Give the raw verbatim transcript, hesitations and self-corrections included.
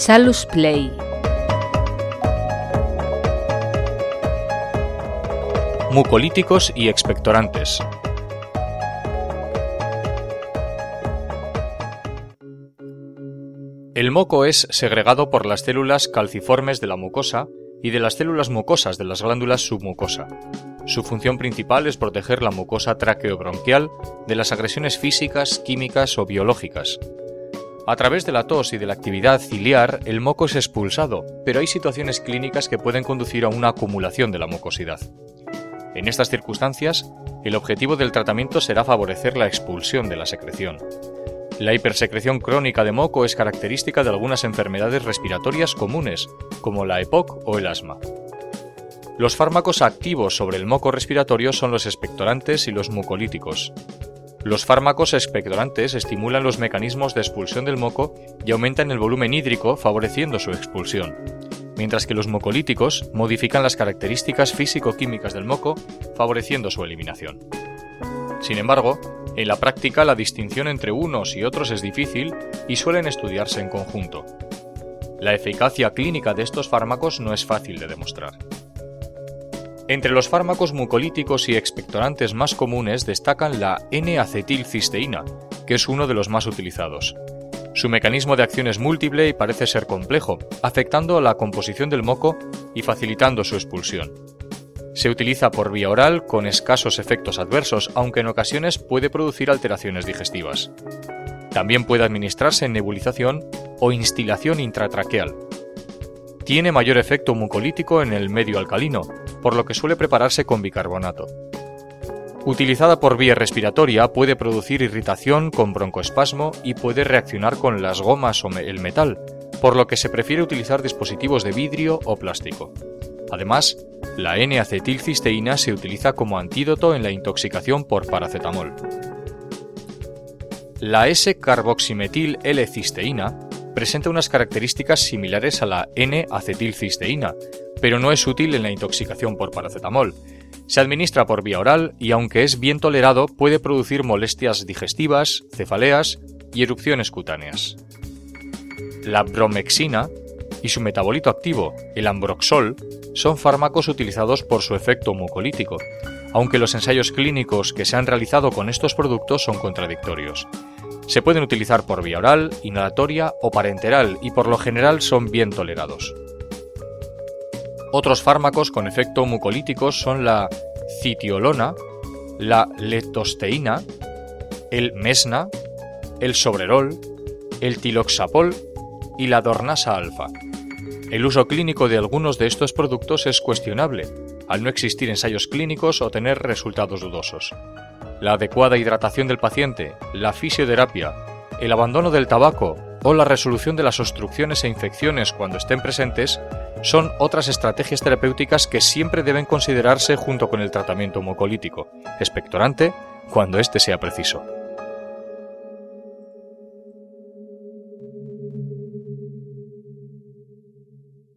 Salus Play. Mucolíticos y expectorantes. El moco es segregado por las células calciformes de la mucosa y de las células mucosas de las glándulas submucosa. Su función principal es proteger la mucosa tráqueo-bronquial de las agresiones físicas, químicas o biológicas. A través de la tos y de la actividad ciliar, el moco es expulsado, pero hay situaciones clínicas que pueden conducir a una acumulación de la mucosidad. En estas circunstancias, el objetivo del tratamiento será favorecer la expulsión de la secreción. La hipersecreción crónica de moco es característica de algunas enfermedades respiratorias comunes, como la EPOC o el asma. Los fármacos activos sobre el moco respiratorio son los expectorantes y los mucolíticos. Los fármacos expectorantes estimulan los mecanismos de expulsión del moco y aumentan el volumen hídrico, favoreciendo su expulsión, mientras que los mucolíticos modifican las características físico-químicas del moco, favoreciendo su eliminación. Sin embargo, en la práctica la distinción entre unos y otros es difícil y suelen estudiarse en conjunto. La eficacia clínica de estos fármacos no es fácil de demostrar. Entre los fármacos mucolíticos y expectorantes más comunes destacan la N-acetilcisteína, que es uno de los más utilizados. Su mecanismo de acción es múltiple y parece ser complejo, afectando la composición del moco y facilitando su expulsión. Se utiliza por vía oral con escasos efectos adversos, aunque en ocasiones puede producir alteraciones digestivas. También puede administrarse en nebulización o instilación intratraqueal. Tiene mayor efecto mucolítico en el medio alcalino, por lo que suele prepararse con bicarbonato. Utilizada por vía respiratoria puede producir irritación con broncoespasmo y puede reaccionar con las gomas o el metal, por lo que se prefiere utilizar dispositivos de vidrio o plástico. Además, la N-acetilcisteína se utiliza como antídoto en la intoxicación por paracetamol. La S-carboximetil L-cisteína presenta unas características similares a la N-acetilcisteína, pero no es útil en la intoxicación por paracetamol. Se administra por vía oral y, aunque es bien tolerado, puede producir molestias digestivas, cefaleas y erupciones cutáneas. La bromexina y su metabolito activo, el ambroxol, son fármacos utilizados por su efecto mucolítico, aunque los ensayos clínicos que se han realizado con estos productos son contradictorios. Se pueden utilizar por vía oral, inhalatoria o parenteral y por lo general son bien tolerados. Otros fármacos con efecto mucolítico son la citiolona, la letosteína, el mesna, el sobrerol, el tiloxapol y la dornasa alfa. El uso clínico de algunos de estos productos es cuestionable, al no existir ensayos clínicos o tener resultados dudosos. La adecuada hidratación del paciente, la fisioterapia, el abandono del tabaco o la resolución de las obstrucciones e infecciones cuando estén presentes son otras estrategias terapéuticas que siempre deben considerarse junto con el tratamiento mucolítico, expectorante, cuando éste sea preciso.